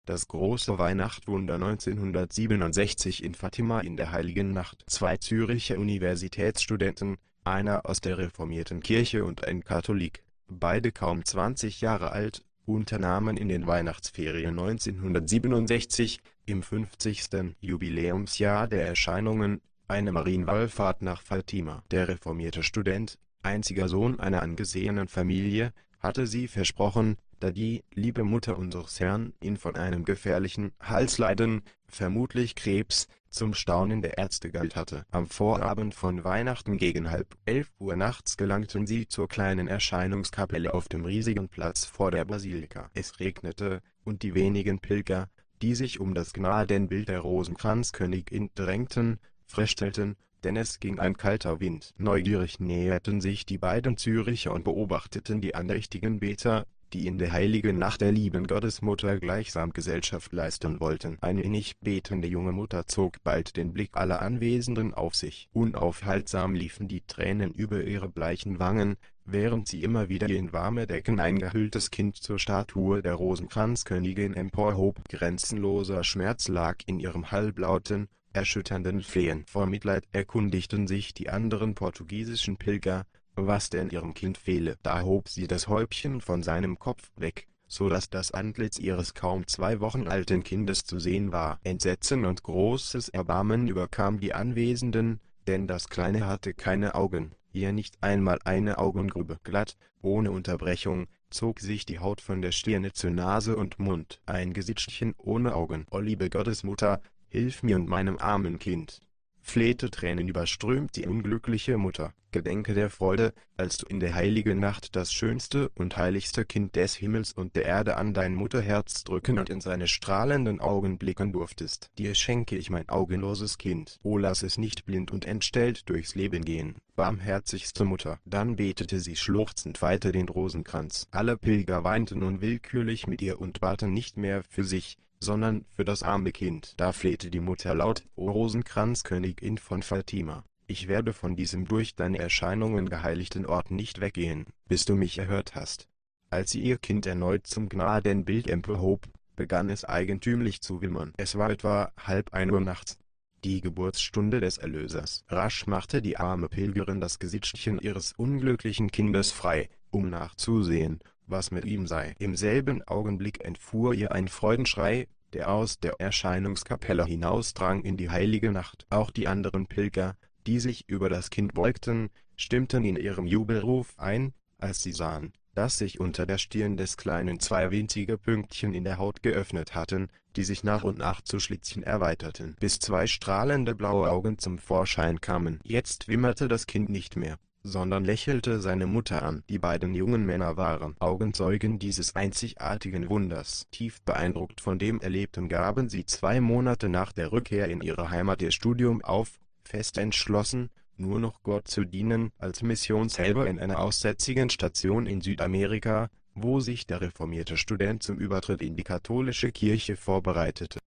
Das große Weihnachtswunder 1967 in Fatima in der Heiligen Nacht. Zwei Züricher Universitätsstudenten, einer aus der reformierten Kirche und ein Katholik, beide kaum 20 Jahre alt, unternahmen in den Weihnachtsferien 1967, im 50. Jubiläumsjahr der Erscheinungen, eine Marienwallfahrt nach Fatima. Der reformierte Student, einziger Sohn einer angesehenen Familie, hatte sie versprochen, da die liebe Mutter unseres Herrn ihn von einem gefährlichen Halsleiden, vermutlich Krebs, zum Staunen der Ärzte geheilt hatte. Am Vorabend von Weihnachten gegen 22:30 Uhr nachts gelangten sie zur kleinen Erscheinungskapelle auf dem riesigen Platz vor der Basilika. Es regnete, und die wenigen Pilger, die sich um das Gnadenbild der Rosenkranzkönigin drängten, fröstelten, denn es ging ein kalter Wind. Neugierig näherten sich die beiden Züricher und beobachteten die andächtigen Beter, die in der heiligen Nacht der lieben Gottesmutter gleichsam Gesellschaft leisten wollten. Eine innig betende junge Mutter zog bald den Blick aller Anwesenden auf sich. Unaufhaltsam liefen die Tränen über ihre bleichen Wangen, während sie immer wieder ihr in warme Decken eingehülltes Kind zur Statue der Rosenkranzkönigin emporhob. Grenzenloser Schmerz lag in ihrem halblauten, erschütternden Flehen. Vor Mitleid erkundigten sich die anderen portugiesischen Pilger, was denn ihrem Kind fehle. Da hob sie das Häubchen von seinem Kopf weg, so dass das Antlitz ihres kaum 2 Wochen alten Kindes zu sehen war. Entsetzen und großes Erbarmen überkam die Anwesenden, denn das Kleine hatte keine Augen, hier nicht einmal eine Augengrube. Glatt, ohne Unterbrechung, zog sich die Haut von der Stirne zu Nase und Mund. Ein Gesichtchen ohne Augen. O liebe Gottesmutter, hilf mir und meinem armen Kind, flehte tränenüberströmt die unglückliche Mutter. Gedenke der Freude, als du in der heiligen Nacht das schönste und heiligste Kind des Himmels und der Erde an dein Mutterherz drücken und in seine strahlenden Augen blicken durftest. Dir schenke ich mein augenloses Kind. O lass es nicht blind und entstellt durchs Leben gehen, barmherzigste Mutter. Dann betete sie schluchzend weiter den Rosenkranz. Alle Pilger weinten unwillkürlich mit ihr und baten nicht mehr für sich, sondern für das arme Kind. Da flehte die Mutter laut: O Rosenkranzkönigin von Fatima, ich werde von diesem durch deine Erscheinungen geheiligten Ort nicht weggehen, bis du mich erhört hast. Als sie ihr Kind erneut zum Gnadenbild emporhob, begann es eigentümlich zu wimmern. Es war etwa 1:30 Uhr nachts, die Geburtsstunde des Erlösers. Rasch machte die arme Pilgerin das Gesichtchen ihres unglücklichen Kindes frei, um nachzusehen, was mit ihm sei. Im selben Augenblick entfuhr ihr ein Freudenschrei, der aus der Erscheinungskapelle hinausdrang in die heilige Nacht. Auch die anderen Pilger, die sich über das Kind beugten, stimmten in ihrem Jubelruf ein, als sie sahen, dass sich unter der Stirn des Kleinen 2 winzige Pünktchen in der Haut geöffnet hatten, die sich nach und nach zu Schlitzchen erweiterten, bis 2 strahlende blaue Augen zum Vorschein kamen. Jetzt wimmerte das Kind nicht mehr, sondern lächelte seine Mutter an. Die beiden jungen Männer waren Augenzeugen dieses einzigartigen Wunders. Tief beeindruckt von dem Erlebten gaben sie 2 Monate nach der Rückkehr in ihre Heimat ihr Studium auf, fest entschlossen, nur noch Gott zu dienen, als Missionshelfer in einer aussätzigen Station in Südamerika, wo sich der reformierte Student zum Übertritt in die katholische Kirche vorbereitete.